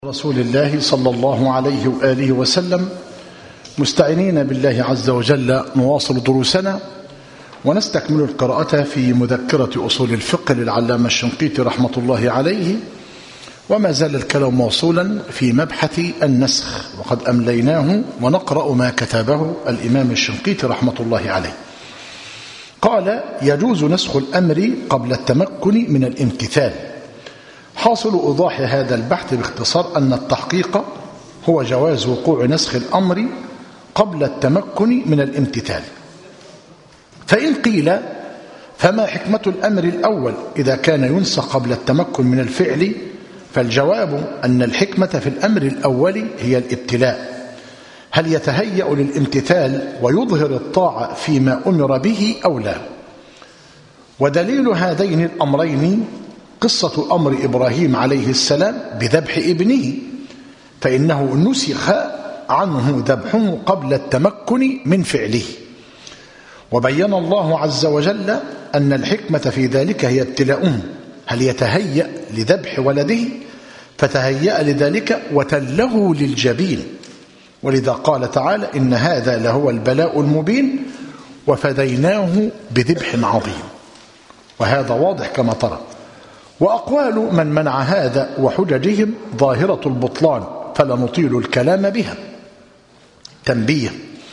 رسول الله صلى الله عليه وآله وسلم، مستعينين بالله عز وجل نواصل دروسنا ونستكمل القراءة في مذكرة أصول الفقه للعلامة الشنقيطي رحمة الله عليه، وما زال الكلام موصولا في مبحث النسخ، وقد أمليناه ونقرأ ما كتبه الإمام الشنقيطي رحمة الله عليه. قال: يجوز نسخ الأمر قبل التمكن من الامتثال. حاصل إيضاح هذا البحث باختصار أن التحقيق هو جواز وقوع نسخ الأمر قبل التمكن من الامتثال. فإن قيل فما حكمة الأمر الأول إذا كان ينسخ قبل التمكن من الفعل؟ فالجواب أن الحكمة في الأمر الأول هي الابتلاء، هل يتهيأ للامتثال ويظهر الطاعة فيما أمر به أو لا؟ ودليل هذين الأمرين قصة أمر إبراهيم عليه السلام بذبح ابنه، فإنه نسخ عنه ذبحه قبل التمكن من فعله. وبين الله عز وجل أن الحكمة في ذلك هي ابتلاؤه، هل يتهيأ لذبح ولده؟ فتهيأ لذلك وتله للجبين، ولذا قال تعالى: إن هذا لهو البلاء المبين وفديناه بذبح عظيم. وهذا واضح كما ترى. وأقوال من منع هذا وحججهم ظاهرة البطلان، فلا نطيل الكلام بها. تنبيه: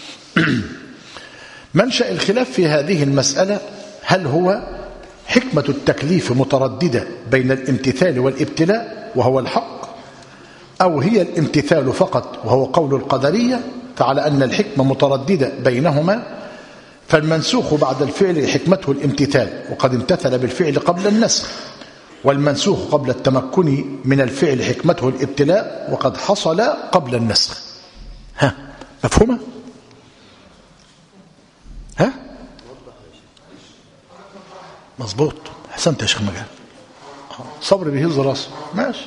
منشأ الخلاف في هذه المسألة هل هو حكمة التكليف مترددة بين الامتثال والابتلاء وهو الحق، أو هي الامتثال فقط وهو قول القدرية، فعلى أن الحكمة مترددة بينهما، فالمنسوخ بعد الفعل حكمته الامتثال وقد امتثل بالفعل قبل النسخ، والمنسوخ قبل التمكن من الفعل حكمته الابتلاء وقد حصل قبل النسخ. مفهومة؟ مظبوط، احسنت يا شيخ مجال. صبر بيهز راسه، ماشي.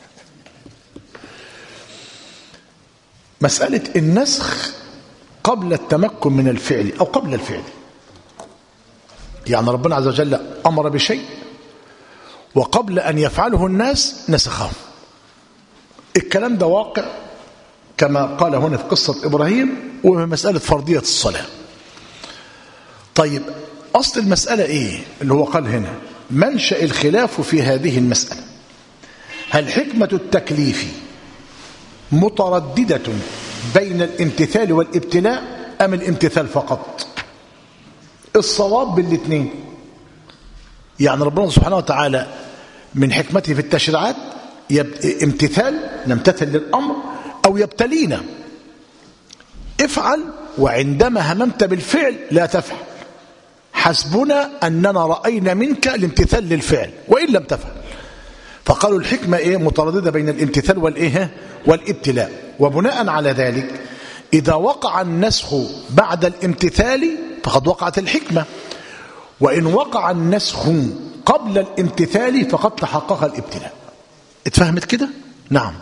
مسألة النسخ قبل التمكن من الفعل أو قبل الفعل، يعني ربنا عز وجل أمر بشيء وقبل أن يفعله الناس نسخه. الكلام ده واقع كما قال هنا في قصة إبراهيم ومسألة فرضية الصلاة. طيب، أصل المسألة إيه اللي هو قال هنا؟ منشأ الخلاف في هذه المسألة هل حكمة التكليف مترددة بين الامتثال والابتلاء أم الامتثال فقط؟ الصواب بالاثنين. يعني ربنا سبحانه وتعالى من حكمته في التشريعات امتثال، نمتثل للأمر، أو يبتلينا، افعل، وعندما هممت بالفعل لا تفعل، حسبنا أننا رأينا منك الامتثال للفعل وإن لم تفعل. فقالوا الحكمة إيه؟ مترددة بين الامتثال والابتلاء. وبناء على ذلك إذا وقع النسخ بعد الامتثال فقد وقعت الحكمة، وإن وقع النسخ قبل الامتثال فقد تحقق الابتلاء. اتفهمت كده؟ نعم.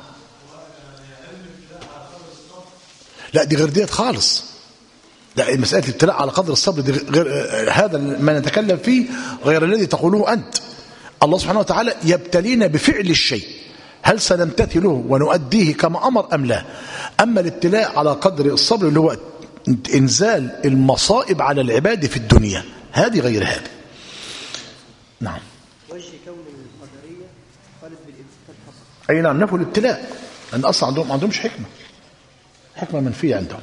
لا، دي غير ديت خالص. لا، مسألة الابتلاء على قدر الصبر دي غير، هذا ما نتكلم فيه غير الذي تقوله أنت. الله سبحانه وتعالى يبتلينا بفعل الشيء، هل سنمتثله ونؤديه كما أمر أم لا؟ أما الابتلاء على قدر الصبر اللي هو إنزال المصائب على العباد في الدنيا، هذه غير هذه. نعم. وجه كون القدرية قالت بالامتثال فقط. أي نعم، نفوا الابتلاء، لأن أصلا عندهمش حكمة منفية عندهم.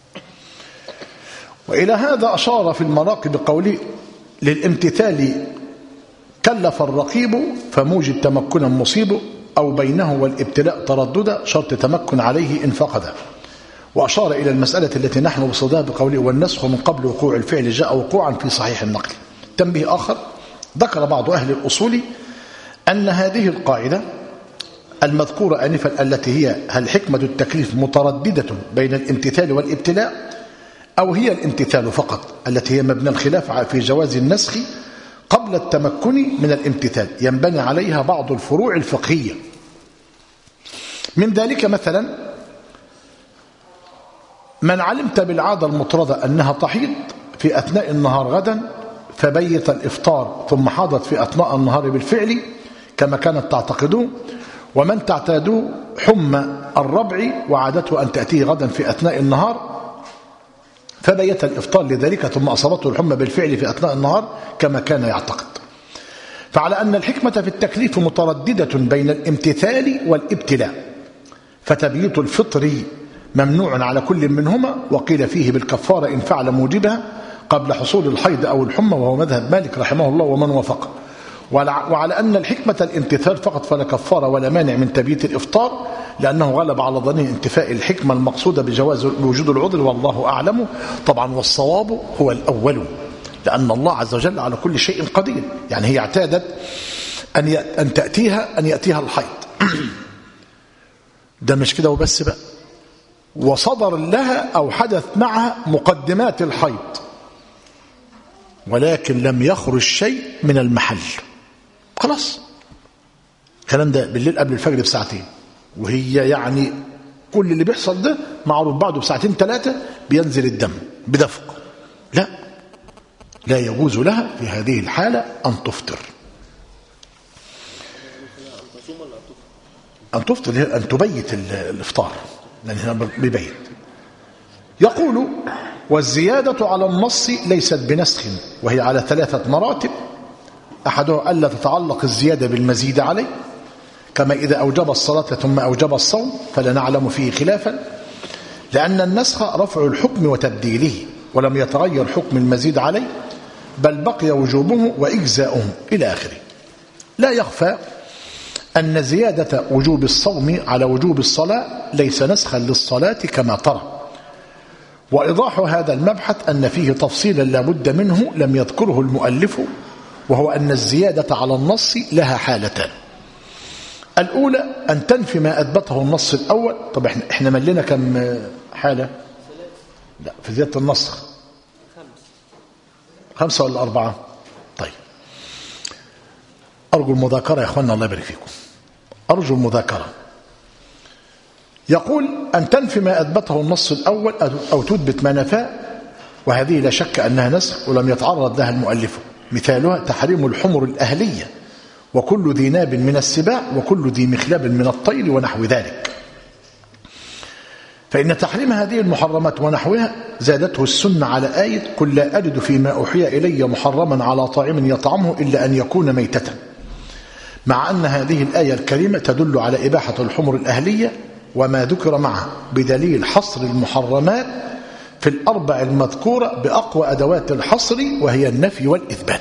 وإلى هذا أشار في المراقي بقوله: للامتثال كلف الرقيب فموجب تمكنا مصيب، أو بينه والابتلاء ترددا شرط تمكن عليه إن فقده. وأشار إلى المسألة التي نحن بصدها بقوله: والنسخ من قبل وقوع الفعل جاء وقوعا في صحيح النقل. تنبيه آخر: ذكر بعض أهل الأصول أن هذه القاعدة المذكورة آنفا التي هي هل حكمة التكليف مترددة بين الامتثال والابتلاء أو هي الامتثال فقط، التي هي مبنى الخلاف في جواز النسخ قبل التمكن من الامتثال، ينبني عليها بعض الفروع الفقهية. من ذلك مثلا من علمت بالعادة المطردة أنها تحيض في أثناء النهار غدا فبيت الإفطار ثم حاضت في أثناء النهار بالفعل كما كانت تعتقدون، ومن تعتادوا حمى الربع وعادته أن تأتيه غدا في أثناء النهار فبيت الإفطار لذلك ثم أصابته الحمى بالفعل في أثناء النهار كما كان يعتقد. فعلى أن الحكمة في التكليف مترددة بين الامتثال والابتلاء، فتبييت الفطر ممنوع على كل منهما، وقيل فيه بالكفارة إن فعل موجبها قبل حصول الحيض أو الحمى، وهو مذهب مالك رحمه الله ومن وافقه. وعلى أن الحكمة الامتثال فقط فلا كفارة ولا مانع من تبييت الإفطار، لأنه غلب على ظنه انتفاء الحكمة المقصودة بجواز وجود العذر، والله أعلم. طبعا والصواب هو الأول، لأن الله عز وجل على كل شيء قدير. يعني هي اعتادت أن يأتيها الحيض ده مش كده وبس بقى، وصدر لها أو حدث معها مقدمات الحيض ولكن لم يخرج شيء من المحل، خلاص الكلام ده بالليل قبل الفجر بساعتين، وهي يعني كل اللي بيحصل ده معروف بعده بساعتين ثلاثة بينزل الدم بدفق، لا يجوز لها في هذه الحالة أن تفطر. أن تفطر أن تبيت الإفطار، لأنها ببيت. يقول والزيادة على النص ليست بنسخ، وهي على 3 مراتب. أحدها ألا تتعلق الزيادة بالمزيد عليه، كما إذا أوجب الصلاة ثم أوجب الصوم فلا نعلم فيه خلافا، لأن النسخ رفع الحكم وتبديله، ولم يتغير حكم المزيد عليه بل بقي وجوبه وإجزاؤه إلى آخره. لا يخفى أن زيادة وجوب الصوم على وجوب الصلاة ليس نسخا للصلاة كما ترى. وإيضاح هذا المبحث أن فيه تفصيلا لا بد منه لم يذكره المؤلف، وهو أن الزيادة على النص لها حالتان. الأولى أن تنفي ما أثبته النص الأول. طب احنا ملنا كم حالة؟ لا في زيادة النسخ 5 ولا 4؟ طيب أرجو المذاكرة يا أخوانا، الله يبارك فيكم، أرجو المذاكرة. يقول أن تنفي ما أثبته النص الأول أو تثبت ما نفاه، وهذه لا شك أنها نسخ ولم يتعرض لها المؤلف. مثالها تحريم الحمر الأهلية وكل ذي ناب من السباع وكل ذي مخلب من الطير ونحو ذلك، فإن تحريم هذه المحرمات ونحوها زادته السنة على آية قل لا أجد فيما أوحي إلي محرما على طاعم يطعمه إلا أن يكون ميتة، مع أن هذه الآية الكريمة تدل على إباحة الحمر الأهلية وما ذكر معها بدليل حصر المحرمات في الأربع المذكورة بأقوى أدوات الحصر وهي النفي والإثبات.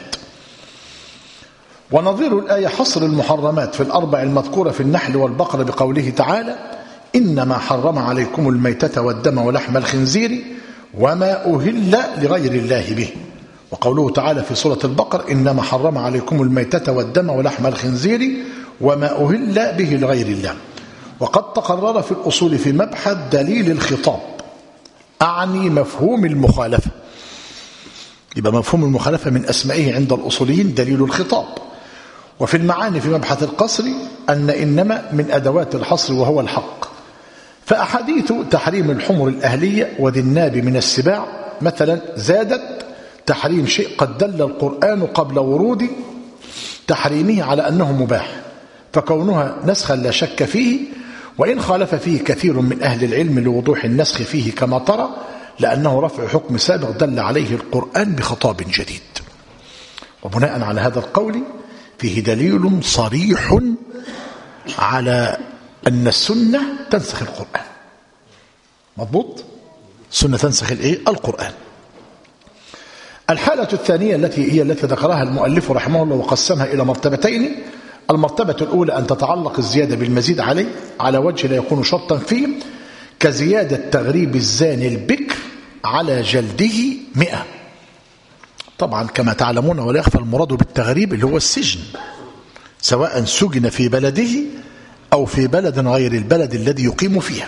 ونظير الآية حصر المحرمات في الأربع المذكورة في النحل والبقرة بقوله تعالى إنما حرم عليكم الميتة والدم ولحم الخنزير وما أهل لغير الله به، وقوله تعالى في سورة البقرة إنما حرم عليكم الميتة والدم ولحم الخنزير وما أهل به لغير الله. وقد تقرر في الأصول في مبحث دليل الخطاب، أعني مفهوم المخالفة، يبقى مفهوم المخالفة من أسمائه عند الأصوليين دليل الخطاب. وفي المعاني في مبحث القصر أن إنما من أدوات الحصر وهو الحق. فأحاديث تحريم الحمر الأهلية وذي الناب من السباع مثلا زادت تحريم شيء قد دل القرآن قبل ورود تحريمه على أنه مباح، فكونها نسخا لا شك فيه، وإن خالف فيه كثير من أهل العلم لوضوح النسخ فيه كما ترى، لأنه رفع حكم سابق دل عليه القرآن بخطاب جديد. وبناء على هذا القول فيه دليل صريح على أن السنة تنسخ القرآن. مضبوط؟ السنة تنسخ القرآن. الحالة الثانية التي ذكرها المؤلف رحمه الله وقسمها إلى مرتبتين. المرتبة الأولى أن تتعلق الزيادة بالمزيد عليه على وجه لا يكون شرطا فيه، كزيادة تغريب الزاني البكر على جلده 100. طبعا كما تعلمون ولا يخفى المراد بالتغريب اللي هو السجن، سواء سجن في بلده أو في بلد غير البلد الذي يقيم فيها.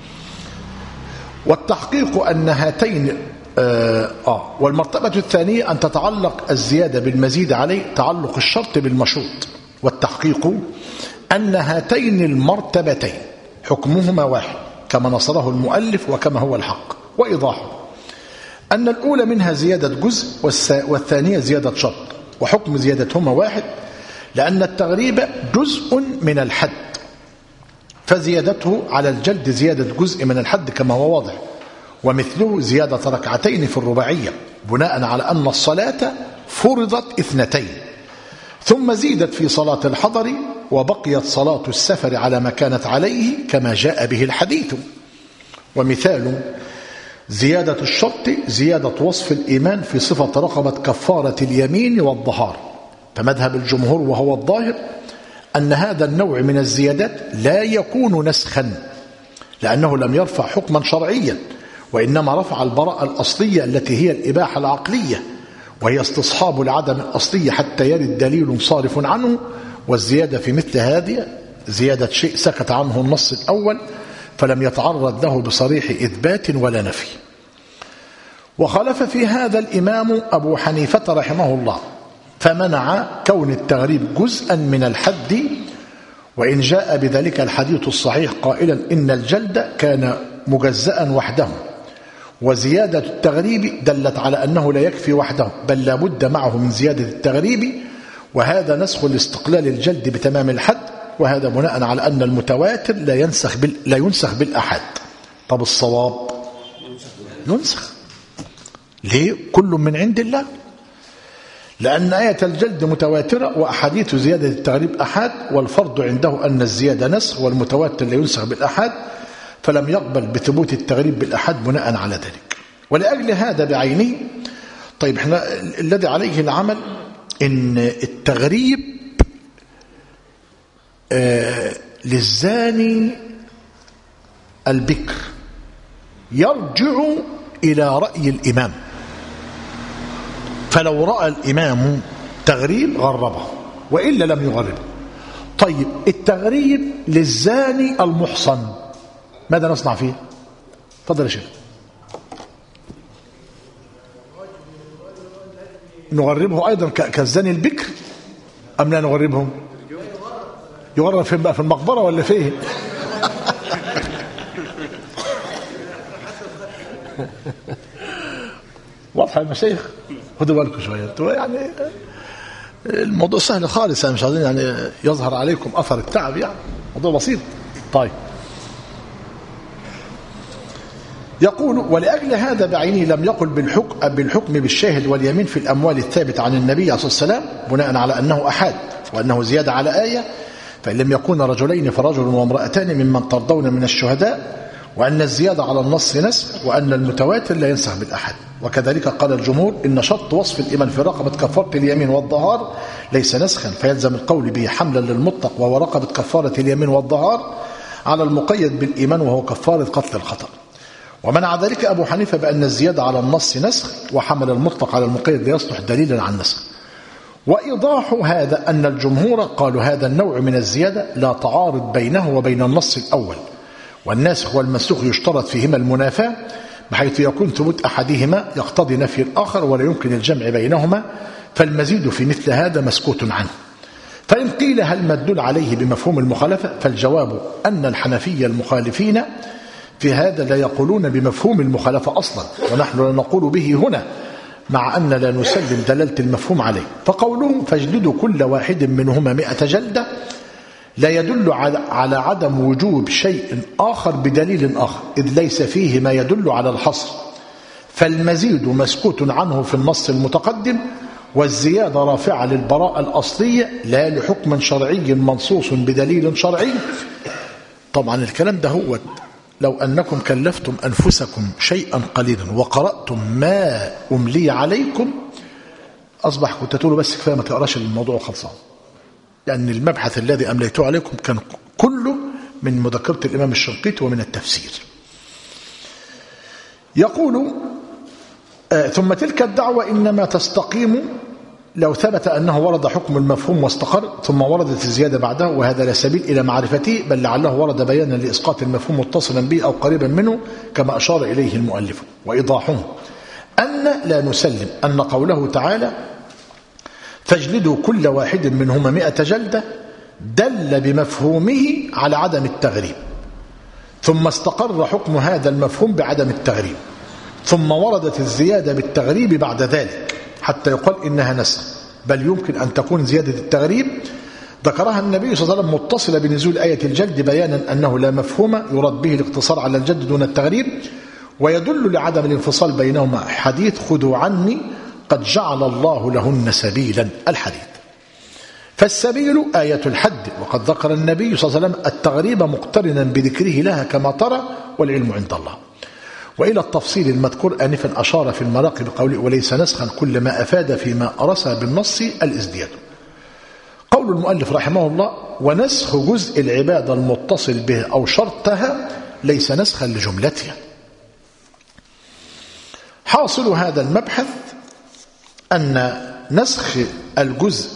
والتحقيق أن هاتين والمرتبة الثانية أن تتعلق الزيادة بالمزيد عليه تعلق الشرط بالمشروط. والتحقيق أن هاتين المرتبتين حكمهما واحد كما نصره المؤلف وكما هو الحق. وإيضاحه أن الأولى منها زيادة جزء والثانية زيادة شرط، وحكم زيادتهما واحد، لأن التغريب جزء من الحد فزيادته على الجلد زيادة جزء من الحد كما هو واضح، ومثله زيادة ركعتين في الرباعية بناء على أن الصلاة فرضت 2، ثم زيدت في صلاة الحضر وبقيت صلاة السفر على ما كانت عليه كما جاء به الحديث. ومثال زيادة الشرط زيادة وصف الإيمان في صفة رقبة كفارة اليمين والظهار. فمذهب الجمهور وهو الظاهر أن هذا النوع من الزيادات لا يكون نسخا، لأنه لم يرفع حكما شرعيا، وإنما رفع البراءة الأصلية التي هي الإباحة العقلية، وهي استصحاب العدم الأصلي حتى يرد دليل صارف عنه. والزيادة في مثل هذه زيادة شيء سكت عنه النص الأول فلم يتعرض له بصريح إثبات ولا نفي. وخالف في هذا الإمام أبو حنيفة رحمه الله، فمنع كون التغريب جزءا من الحد، وإن جاء بذلك الحديث الصحيح قائلا إن الجلد كان مجزأ وحده، وزيادة التغريب دلت على أنه لا يكفي وحده بل لا بد معه من زيادة التغريب، وهذا نسخ لاستقلال الجلد بتمام الحد، وهذا بناء على أن المتواتر لا ينسخ بالأحد. طب الصواب ينسخ. ليه؟ كل من عند الله، لأن آية الجلد متواترة وأحاديث زيادة التغريب أحد، والفرض عنده أن الزيادة نسخ والمتواتر لا ينسخ بالأحد، فلم يقبل بثبوت التغريب بالأحد بناء على ذلك. ولأجل هذا بعينه، طيب احنا الذي عليه العمل إن التغريب للزاني البكر يرجع إلى رأي الإمام، فلو رأى الإمام تغريب غربه وإلا لم يغربه. طيب التغريب للزاني المحصن ماذا نصنع فيه؟ تفضل يا شيخ. نغربه أيضا كالزاني البكر أم لا نغربهم؟ يغرب فين بقى؟ في المقبرة ولا فين؟ واضحة يا مشايخ؟ خدوا بالكم شوية، يعني الموضوع سهل خالص، يعني مش عايزين يعني يظهر عليكم أثر التعب، يعني موضوع بسيط. طيب يقول ولأجل هذا بعينه لم يقل بالحكم بالشاهد واليمين في الأموال الثابت عن النبي عليه الصلاة والسلام بناء على أنه أحد وأنه زيادة على آية، فإن لم يكون رجلين فرجل وامرأتان ممن ترضون من الشهداء، وأن الزيادة على النص نسخ، وأن المتواتر لا ينسخ بالأحد. وكذلك قال الجمهور إن شرط وصف الإيمان في رقبة كفارة اليمين والظهار ليس نسخا، فيلزم القول به حملا للمطلق وهو رقبة كفارة اليمين والظهار على المقيد بالإيمان وهو كفارة قتل الخطأ. ومنع ذلك أبو حنيفة بأن الزيادة على النص نسخ، وحمل المطلق على المقيد ليصلح دليلا عن نسخ. وإيضاح هذا أن الجمهور قالوا هذا النوع من الزيادة لا تعارض بينه وبين النص الأول، والناسخ والمنسوخ يشترط فيهما المنافاة، بحيث يكون ثبوت أحدهما يقتضي نفي الآخر ولا يمكن الجمع بينهما، فالمزيد في مثل هذا مسكوت عنه. فإن قيل هل مدل عليه بمفهوم المخالفة؟ فالجواب أن الحنفية المخالفين في هذا لا يقولون بمفهوم المخالفة أصلا، ونحن لا نقول به هنا، مع أن لا نسلم دلالة المفهوم عليه. فقولهم فاجلدوا كل واحد منهما 100 جلدة لا يدل على عدم وجوب شيء آخر بدليل آخر، إذ ليس فيه ما يدل على الحصر، فالمزيد مسكوت عنه في النص المتقدم، والزيادة رافعة للبراءة الأصلية لا لحكم شرعي منصوص بدليل شرعي. طبعا الكلام ده هو لو أنكم كلفتم أنفسكم شيئا قليلا وقرأتم ما أملي عليكم أصبح كنت تقولوا بس كفاية ما تقراش الموضوع خلصان، لأن المبحث الذي أمليته عليكم كان كله من مذكرة الإمام الشنقيطي ومن التفسير. يقول ثم تلك الدعوة إنما تستقيم لو ثبت أنه ورد حكم المفهوم واستقر ثم وردت الزيادة بعده، وهذا لا سبيل إلى معرفته، بل لعله ورد بيانا لإسقاط المفهوم متصلا به أو قريبا منه كما أشار إليه المؤلف. وإيضاحه أن لا نسلم أن قوله تعالى فاجلدوا كل واحد منهما 100 جلدة دل بمفهومه على عدم التغريب، ثم استقر حكم هذا المفهوم بعدم التغريب، ثم وردت الزيادة بالتغريب بعد ذلك حتى يقال إنها نسخ، بل يمكن أن تكون زيادة التغريب ذكرها النبي صلى الله عليه وسلم متصلة بنزول آية الجلد بيانا أنه لا مفهوم يراد به الاقتصار على الجلد دون التغريب، ويدل لعدم الانفصال بينهما حديث خذوا عني قد جعل الله لهن سبيلا الحديث. فالسبيل آية الحد، وقد ذكر النبي صلى الله عليه وسلم التغريب مقترنا بذكره لها كما ترى، والعلم عند الله. وإلى التفصيل المذكور آنفا أشار في المراقي بقوله وليس نسخا كل ما أفاد فيما أرسى بالنص الازدياد. قول المؤلف رحمه الله ونسخ جزء العبادة المتصل به أو شرطها ليس نسخا لجملتها. حاصل هذا المبحث أن نسخ الجزء،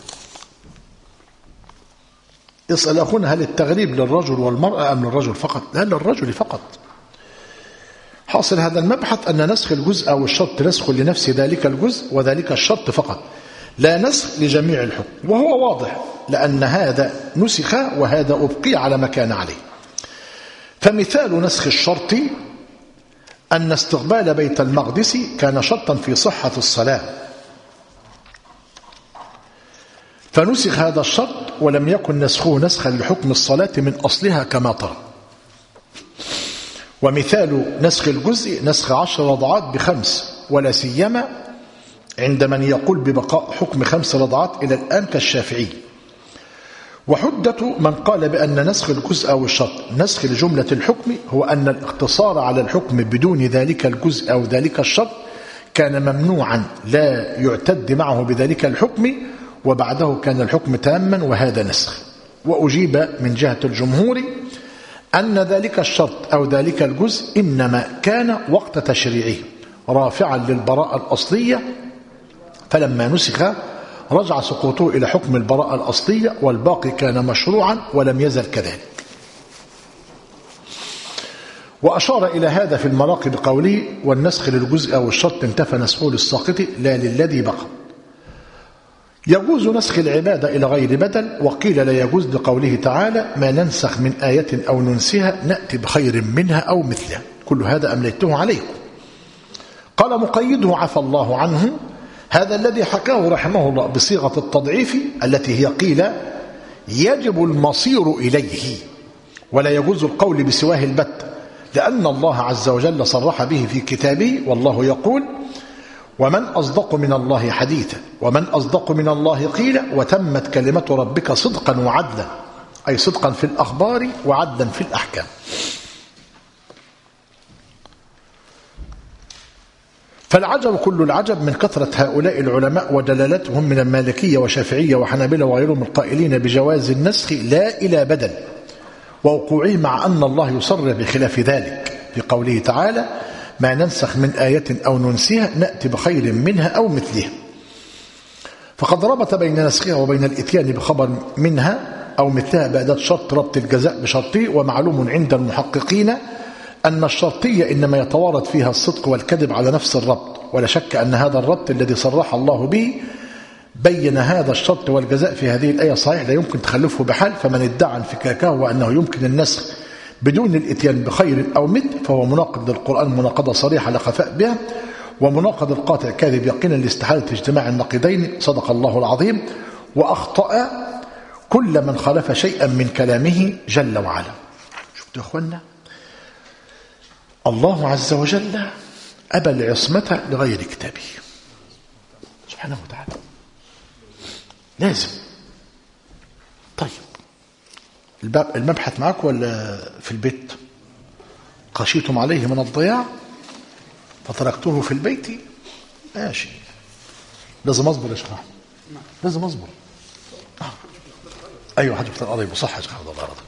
يسأل أخونا هل التغريب للرجل والمرأة أم للرجل فقط؟ لا، للرجل فقط. حاصل هذا المبحث أن نسخ الجزء أو الشرط نسخ لنفس ذلك الجزء وذلك الشرط فقط، لا نسخ لجميع الحكم، وهو واضح لأن هذا نسخ وهذا أبقي على ما كان عليه. فمثال نسخ الشرط أن استقبال بيت المقدس كان شرطا في صحة الصلاة، فنسخ هذا الشرط ولم يكن نسخه نسخا لحكم الصلاة من أصلها كما ترى. ومثال نسخ الجزء نسخ 10 رضعات ب5، ولا سيما عند من يقول ببقاء حكم 5 رضعات إلى الآن كالشافعي. وحدة من قال بأن نسخ الجزء أو الشرط نسخ لجملة الحكم هو أن الاقتصار على الحكم بدون ذلك الجزء أو ذلك الشرط كان ممنوعا لا يعتد معه بذلك الحكم، وبعده كان الحكم تاما، وهذا نسخ. وأجيب من جهة الجمهور أن ذلك الشرط أو ذلك الجزء إنما كان وقت تشريعه رافعا للبراءة الأصلية، فلما نسخ رجع سقوطه إلى حكم البراءة الأصلية، والباقي كان مشروعا ولم يزل كذلك. وأشار إلى هذا في المراقي بقوله والنسخ للجزء أو الشرط انتفى نسخه للساقط لا للذي بقى. يجوز نسخ العبادة إلى غير بدل، وقيل لا يجوز لقوله تعالى ما ننسخ من آية أو ننسها نأتي بخير منها أو مثلها، كل هذا أمليته عليكم. قال مقيده عفى الله عنه هذا الذي حكاه رحمه الله بصيغة التضعيف التي هي قيل يجب المصير إليه، ولا يجوز القول بسواه البت، لأن الله عز وجل صرح به في كتابه، والله يقول ومن أصدق من الله حديثا ومن أصدق من الله قيلا وتمت كلمة ربك صدقا وعدلا، أي صدقا في الأخبار وعدلا في الأحكام. فالعجب كل العجب من كثرة هؤلاء العلماء ودلالتهم من المالكية وشافعية وحنابلة وغيرهم القائلين بجواز النسخ لا إلى بدل، ووقوعه مع أن الله يصرح بخلاف ذلك في قوله تعالى ما ننسخ من آية أو ننسيها نأتي بخير منها أو مثلها. فقد ربط بين نسخها وبين الإتيان بخبر منها أو مثلها بأداة شرط ربط الجزاء بشرطه. ومعلوم عند المحققين أن الشرطية إنما يتوارد فيها الصدق والكذب على نفس الربط، ولا شك أن هذا الربط الذي صرح الله به بين هذا الشرط والجزاء في هذه الآية صحيح لا يمكن تخلفه بحال. فمن ادعى انفكاكه وأنه يمكن النسخ بدون الاتيان بخير أو مثل فهو مناقض للقرآن مناقضة صريحة لا خفاء بها، ومناقض القاطع كاذب يقينا لاستحالة اجتماع النقيضين. صدق الله العظيم. وأخطأ كل من خالف شيئا من كلامه جل وعلا. شفتوا يا أخوانا، الله عز وجل أبى العصمة لغير كتابه سبحانه وتعالى، لازم. طيب المبحث معك ولا في البيت؟ خشيتم عليه من الضياع فتركته في البيت؟ ماشي، لازم اصبر يا شيخ احمد، لازم اصبر. ايوه حاجه قريب صح يا شيخ احمد الله يرضى.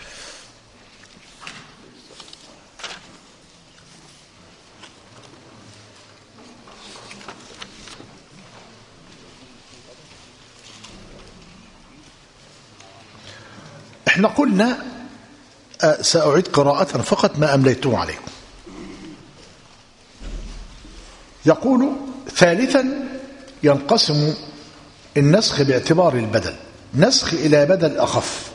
احنا قلنا سأعيد قراءة فقط ما أمليته عليكم. يقول ثالثا ينقسم النسخ باعتبار البدل نسخ إلى بدل أخف.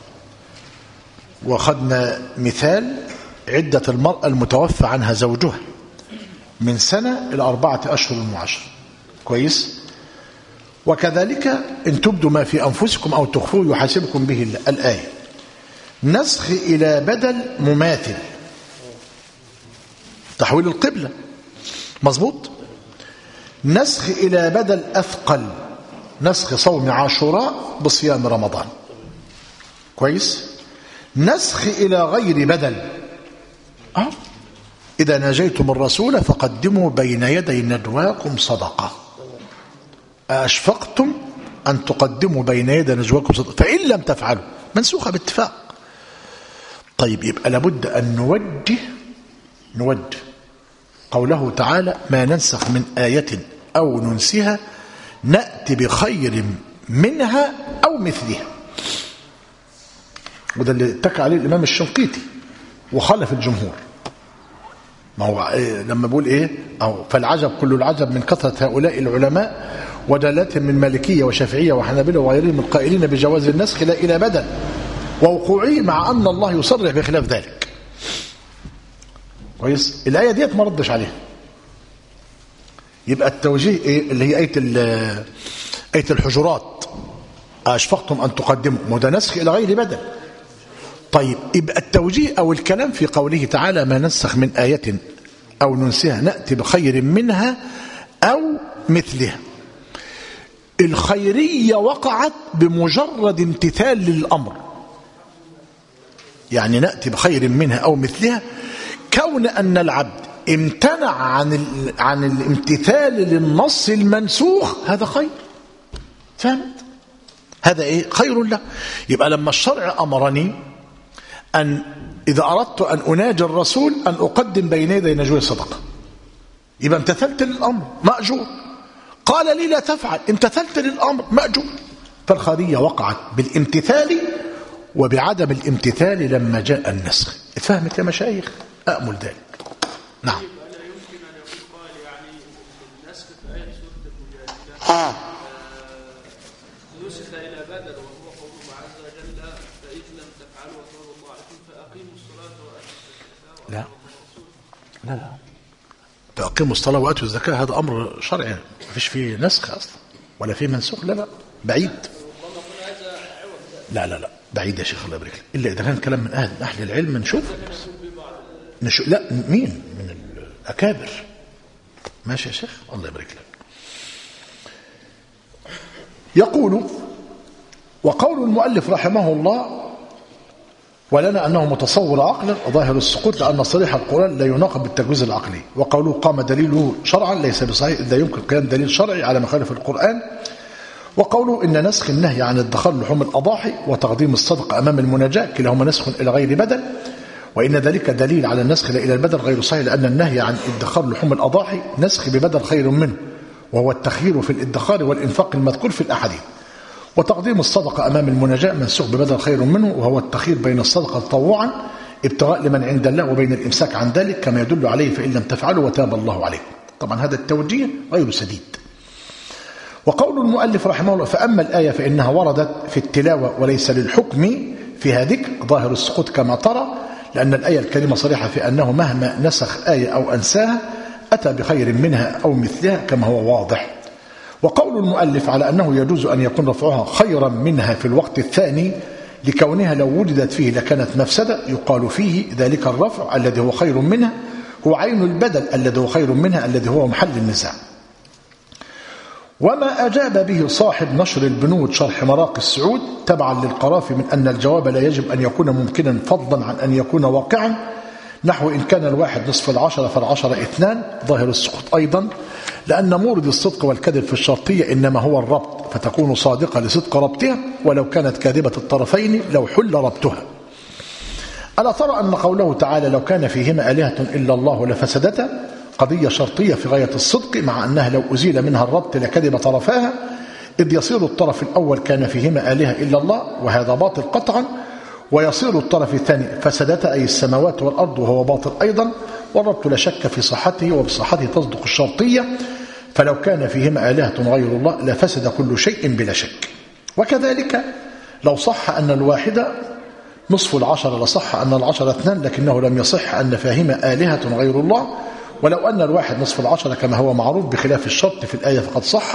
وخدنا مثال عدة المرأة المتوفى عنها زوجها من سنة إلى 4 أشهر و10، كويس. وكذلك إن تبدوا ما في أنفسكم أو تخفوه يحاسبكم به الله. الآية نسخ إلى بدل مماثل، تحويل القبلة، مظبوط. نسخ إلى بدل أثقل، نسخ صوم عاشوراء بصيام رمضان، كويس. نسخ إلى غير بدل، إذا ناجيتم الرسول فقدموا بين يدي نجواكم صدقة، أشفقتم أن تقدموا بين يدي نجواكم صدقة فإن لم تفعلوا، منسوخة باتفاق. طيب يبقى لابد أن نوجه قوله تعالى ما ننسخ من آية أو ننسها نأتي بخير منها أو مثلها، وده اللي اتكى عليه الإمام الشنقيطي وخالف الجمهور. ما هو لما بقول إيه أو فالعجب كل العجب من كثرة هؤلاء العلماء ودلالتهم من مالكية وشافعية وحنابلة وغيرهم القائلين بجواز النسخ لا إلى بدل ووقوعه، مع أن الله يصرح بخلاف ذلك. كويس. الآية ديت ما ردش عليها. يبقى التوجيه إيه؟ اللي هي آية الحجرات أشفقتم أن تقدموا، ما ده نسخ إلى غير بدل. طيب يبقى التوجيه أو الكلام في قوله تعالى ما ننسخ من آية أو ننسها نأتي بخير منها أو مثلها. الخيرية وقعت بمجرد امتثال للأمر، يعني نأتي بخير منها أو مثلها، كون أن العبد امتنع عن الامتثال للنص المنسوخ هذا خير، فهمت؟ هذا إيه؟ خير له. يبقى لما الشرع أمرني أن إذا أردت أن أناجي الرسول أن أقدم بين يدي نجوى صدقة، يبقى امتثلت للأمر مأجور. قال لي لا تفعل، امتثلت للأمر مأجور. فالخيرية وقعت بالامتثال وبعدم الامتثال لما جاء النسخ. اتفهمت يا مشايخ؟ أأمل ذلك. نعم. لا يمكن أن يقال يعني النسخ في آية سورة المجادلة نسخ إلى بدل وهو قوله عز وجل فإذ لم تفعلوا وتاب الله عليكم فأقيموا الصلاة وآتوا الزكاة. لا فأقيموا الصلاة وآتوا الزكاة، هذا أمر شرعي ما فيش فيه نسخ أصلا ولا فيه منسوخ. لا بعيد. لا بعيد يا شيخ الله يبارك لك، إلا إذا كان كلام من أهل العلم نشوف. لا مين من الأكابر. ماشي يا شيخ الله يبارك لك. يقول وقول المؤلف رحمه الله ولنا أنه متصور عقلا ظاهر السقوط لأن صريح القرآن لا يناقض بالتجويز العقلي، وقوله قام دليله شرعا ليس بصحيح إذا يمكن قيام دليل شرعي على مخالف القرآن، وقوله إن نسخ النهي عن ادخار لحوم الأضاحي وتقديم الصدقة أمام المناجاة كلاهما نسخ إلى غير بدل، وإن ذلك دليل على النسخ إلى البدل غير صحيح لأن النهي عن ادخار لحوم الأضاحي نسخ ببدل خير منه، وهو التخيير في الادخار والإنفاق المذكور في الأحاديث، وتقديم الصدقة أمام المناجاة منسوخ ببدل خير منه، وهو التخيير بين الصدقة تطوعا ابتغاء لمن عند الله وبين الإمساك عن ذلك كما يدل عليه فإن لم تفعلوا وتاب الله عليكم. طبعا هذا التوجيه غير سديد. وقول المؤلف رحمه الله فأما الآية فإنها وردت في التلاوة وليس للحكم فيها ذكر ظاهر السقوط كما ترى، لأن الآية الكريمة صريحة في أنه مهما نسخ آية أو أنساها أتى بخير منها أو مثلها كما هو واضح. وقول المؤلف على أنه يجوز أن يكون رفعها خيرا منها في الوقت الثاني لكونها لو وجدت فيه لكانت مفسدة، يقال فيه ذلك الرفع الذي هو خير منها هو عين البدل الذي هو خير منها الذي هو محل النزاع. وما أجاب به صاحب نشر البنود شرح مراقي السعود تبعا للقرافي من أن الجواب لا يجب أن يكون ممكنا فضلا عن أن يكون واقعا، نحو إن كان الواحد نصف العشرة فالعشرة 2 ظاهر السقوط أيضا، لأن مورد الصدق والكذب في الشرطية إنما هو الربط فتكون صادقة لصدق ربطها، ولو كانت كاذبة الطرفين لو حل ربطها. ألا ترى أن قوله تعالى لو كان فيهما آلهة إلا الله لفسدتا قضية شرطية في غاية الصدق، مع أنها لو أزيل منها الربط لكذب طرفاها، إذ يصير الطرف الأول كان فيهما آلهة إلا الله وهذا باطل قطعا، ويصير الطرف الثاني فسدتا أي السماوات والأرض وهو باطل أيضا، والربط لا شك في صحته وبصحته تصدق الشرطية، فلو كان فيهما آلهة غير الله لفسد كل شيء بلا شك. وكذلك لو صح أن الواحدة نصف العشرة لصح أن العشرة 2، لكنه لم يصح أن فيهما آلهة غير الله، ولو أن الواحد نصف العشرة كما هو معروف بخلاف الشرط في الآية فقد صح،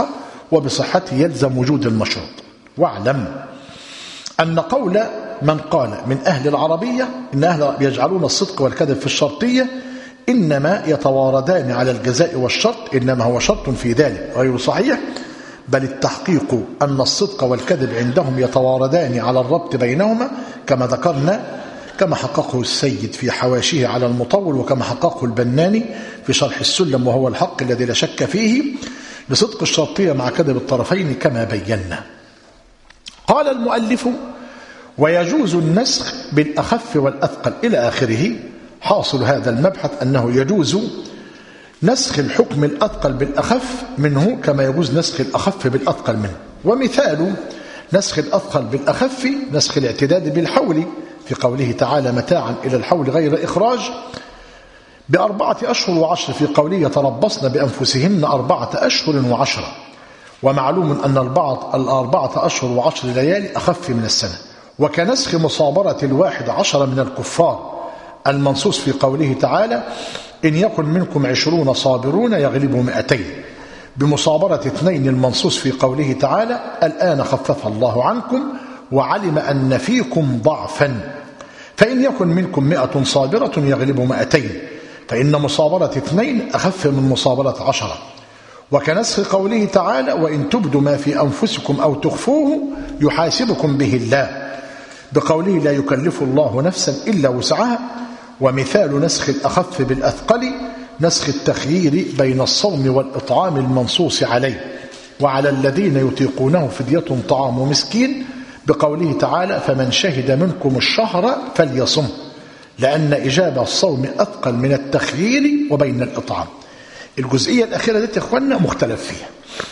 وبصحته يلزم وجود المشروط. واعلم أن قول من قال من أهل العربية إن أهل يجعلون الصدق والكذب في الشرطية إنما يتواردان على الجزاء والشرط، إنما هو شرط في ذلك غير صحيح، بل التحقيق أن الصدق والكذب عندهم يتواردان على الربط بينهما كما ذكرنا، كما حققه السيد في حواشيه على المطول، وكما حققه البناني في شرح السلم، وهو الحق الذي لا شك فيه لصدق الشرطية مع كذب الطرفين كما بينا. قال المؤلف: ويجوز النسخ بالأخف والأثقل إلى آخره. حاصل هذا المبحث أنه يجوز نسخ الحكم الأثقل بالأخف منه كما يجوز نسخ الأخف بالأثقل منه. ومثال نسخ الأثقل بالأخف نسخ الاعتداد بالحول في قوله تعالى: متاعا إلى الحول غير إخراج، ب4 أشهر و10 في قوله: يتربصن بأنفسهن 4 أشهر و10. ومعلوم أن 4 أشهر و10 ليالي أخف من السنة. وكنسخ مصابرة 11 من الكفار المنصوص في قوله تعالى: إن يكن منكم 20 صابرون يغلبوا 200، بمصابرة 2 المنصوص في قوله تعالى: الآن خفف الله عنكم وعلم أن فيكم ضعفا، فإن يكن منكم 100 صابرة يغلبوا 200، فإن مصابرة 2 أخف من مصابرة 10. وكنسخ قوله تعالى: وإن تبدوا ما في أنفسكم أو تخفوه يحاسبكم به الله، بقوله: لا يكلف الله نفسا إلا وسعها. ومثال نسخ الأخف بالأثقل نسخ التخيير بين الصوم والإطعام المنصوص عليه: وعلى الذين يطيقونه فدية طعام مسكين، بقوله تعالى: فمن شهد منكم الشهر فليصم، لأن إجابة الصوم أثقل من التخيير وبين الإطعام. الجزئية الأخيرة دي يا إخواننا مختلف فيها،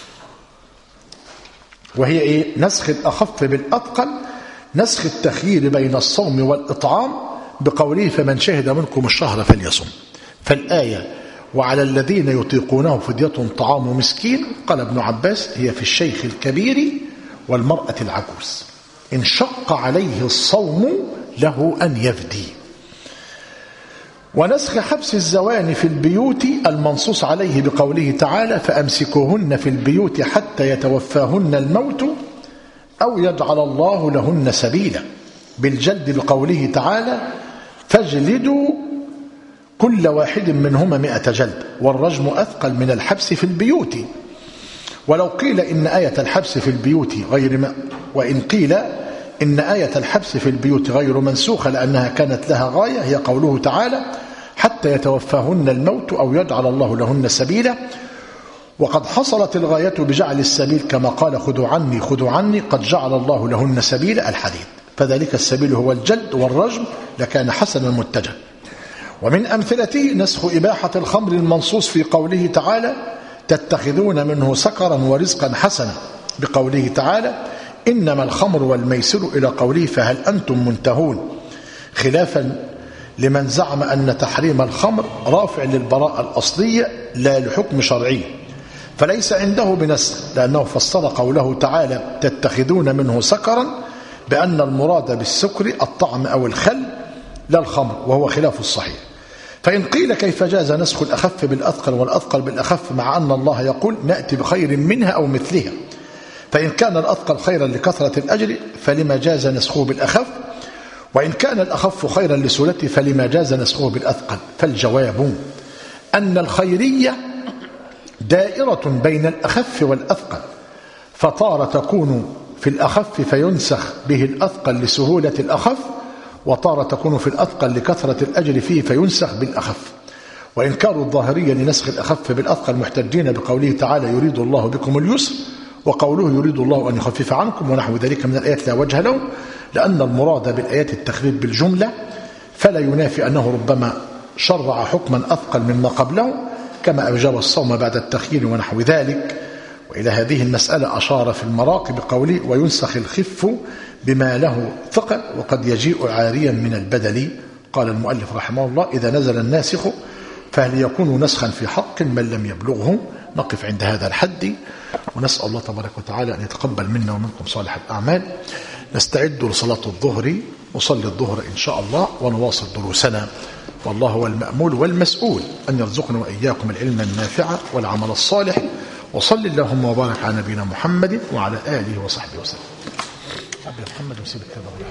وهي إيه؟ نسخ الأخف بالأثقل نسخ التخيير بين الصوم والإطعام، بقوله: فمن شهد منكم الشهر فليصم. فالآية: وعلى الذين يطيقونه فدية طعام مسكين، قال ابن عباس: هي في الشيخ الكبير والمرأة العجوز إن شق عليه الصوم له أن يفدي. ونسخ حبس الزوان في البيوت المنصوص عليه بقوله تعالى: فأمسكوهن في البيوت حتى يتوفاهن الموت أو يجعل الله لهن سبيلا، بالجلد بقوله تعالى: فاجلدوا كل واحد منهما 100 جلد، والرجم أثقل من الحبس في البيوت. ولو قيل إن آية الحبس في البيوت وإن قيل إن آية الحبس في البيوت غير منسوخة لأنها كانت لها غاية، هي قوله تعالى: حتى يتوفاهن الموت أو يجعل الله لهن سبيلا. وقد حصلت الغاية بجعل السبيل كما قال: خذوا عني خذوا عني قد جعل الله لهن سبيلا الحديث، فذلك السبيل هو الجلد والرجم لكان حسنا متجه. ومن أمثلته نسخ إباحة الخمر المنصوص في قوله تعالى: تتخذون منه سكرا ورزقا حسنا، بقوله تعالى: إنما الخمر والميسر إلى قوله: فهل أنتم منتهون، خلافا لمن زعم أن تحريم الخمر رافع للبراءة الأصلية لا لحكم شرعي، فليس عنده بنسخ، لأنه فسر قوله تعالى: تتخذون منه سكرا بأن المراد بالسكر الطعم أو الخل لا الخمر، وهو خلاف الصحيح. فإن قيل كيف جاز نسخ الأخف بالأثقل والأثقل بالأخف مع أن الله يقول: نأتي بخير منها أو مثلها، فإن كان الأثقل خيرا لكثرة الأجر فلما جاز نسخه بالأخف، وإن كان الأخف خيرا لسهولته فلما جاز نسخه بالأثقل. فالجواب أن الخيرية دائرة بين الأخف والأثقل، فتارة تكون في الأخف فينسخ به الأثقل لسهولة الأخف، وتارة تكون في الأثقل لكثرة الأجر فيه فينسخ بالأخف. وإنكار الظاهرية لنسخ الأخف بالأثقل محتجين بقوله تعالى: يريد الله بكم اليسر، وقوله: يريد الله أن يخفف عنكم، ونحو ذلك من الآيات لا وجه له، لأن المراد بالآيات التخفيف بالجملة، فلا ينافي أنه ربما شرع حكما أثقل مما قبله، كما أوجب الصوم بعد التخيير ونحو ذلك. وإلى هذه المسألة أشار في المراقي بقوله: وينسخ الخف بما له ثقل وقد يجيء عاريا من البدل. قال المؤلف رحمه الله: إذا نزل الناسخ فهل يكون نسخا في حق من لم يبلغه؟ نقف عند هذا الحد، ونسأل الله تبارك وتعالى أن يتقبل منا ومنكم صالح الأعمال. نستعد لصلاة الظهر، نصلي الظهر إن شاء الله ونواصل دروسنا، والله هو المأمول والمسؤول أن يرزقنا وإياكم العلم النافع والعمل الصالح، وصل اللهم وبارك على نبينا محمد وعلى آله وصحبه وسلم. محمد وسيب الكتاب.